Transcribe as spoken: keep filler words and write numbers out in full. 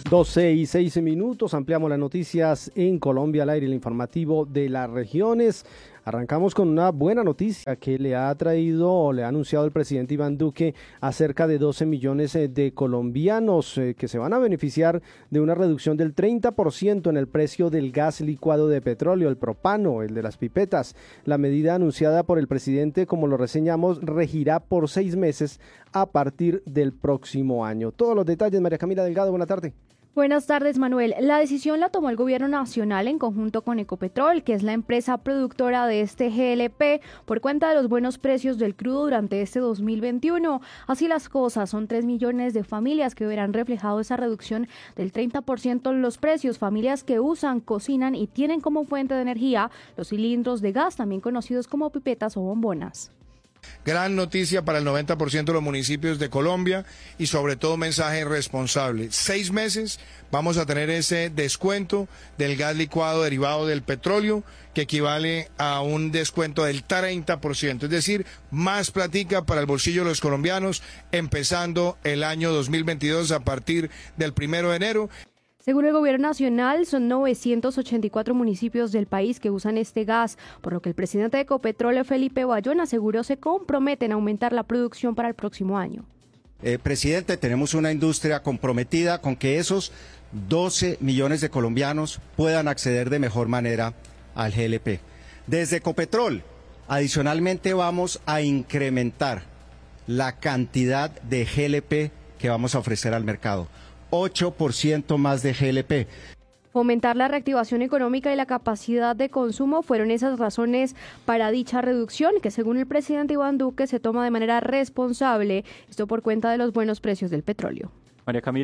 doce y seis minutos, ampliamos las noticias en Colombia al aire, el informativo de las regiones. Arrancamos con una buena noticia que le ha traído o le ha anunciado el presidente Iván Duque a cerca de doce millones de colombianos eh, que se van a beneficiar de una reducción del treinta por ciento en el precio del gas licuado de petróleo, el propano, el de las pipetas. La medida anunciada por el presidente, como lo reseñamos, regirá por seis meses a partir del próximo año. Todos los detalles, María Camila Delgado, buena tarde. Buenas tardes, Manuel. La decisión la tomó el gobierno nacional en conjunto con Ecopetrol, que es la empresa productora de este G L P, por cuenta de los buenos precios del crudo durante este dos mil veintiuno. Así las cosas, son tres millones de familias que verán reflejado esa reducción del treinta por ciento en los precios, familias que usan, cocinan y tienen como fuente de energía los cilindros de gas, también conocidos como pipetas o bombonas. Gran noticia para el noventa por ciento de los municipios de Colombia y sobre todo un mensaje responsable. Seis meses vamos a tener ese descuento del gas licuado derivado del petróleo que equivale a un descuento del treinta por ciento, es decir, más platica para el bolsillo de los colombianos empezando el año dos mil veintidós a partir del primero de enero. Según el gobierno nacional, son novecientos ochenta y cuatro municipios del país que usan este gas, por lo que el presidente de Ecopetrol, Felipe Bayón, aseguró se comprometen a aumentar la producción para el próximo año. Eh, presidente, tenemos una industria comprometida con que esos doce millones de colombianos puedan acceder de mejor manera al G L P. Desde Ecopetrol, adicionalmente vamos a incrementar la cantidad de G L P que vamos a ofrecer al mercado. ocho por ciento más de G L P. Fomentar la reactivación económica y la capacidad de consumo fueron esas razones para dicha reducción, que según el presidente Iván Duque se toma de manera responsable, esto por cuenta de los buenos precios del petróleo. María Camila.